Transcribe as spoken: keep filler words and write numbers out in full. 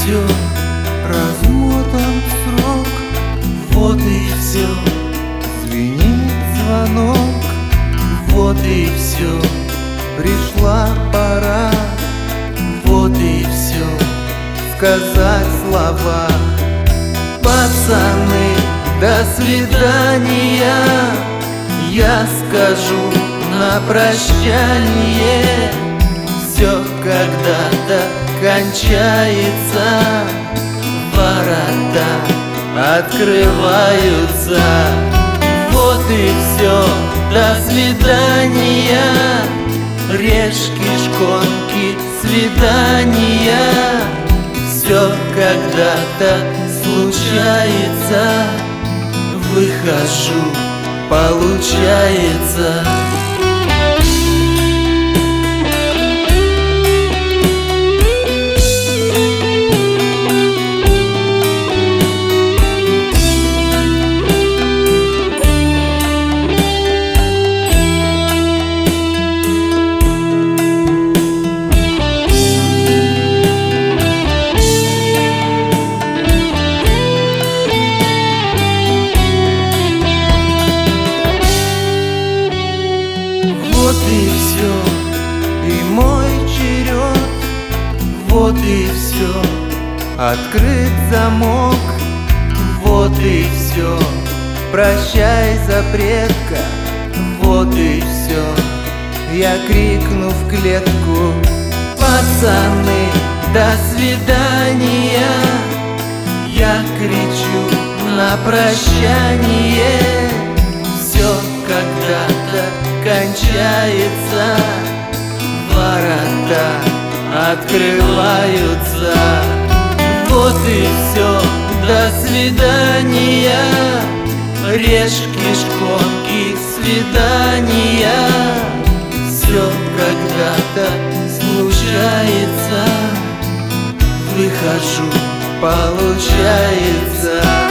все, размотан срок, вот и все, звенит звонок, вот и все, пришла пора, вот и все, сказать слова. Пацаны, до свидания, я скажу на прощание. Все когда-то кончается, ворота открываются. Вот и все, до свидания, решки, шконки, свидания. Все когда-то случается, выхожу, получается. Вот и все, и мой черед, вот и все, открыт замок, вот и все, прощай, запретка, вот и все, я крикну в клетку. Пацаны, до свидания, я кричу на прощание. Все когда-то кончается, ворота открываются. Вот и все, до свидания, решки, шконки, свидания. Все когда-то случается, выхожу, получается.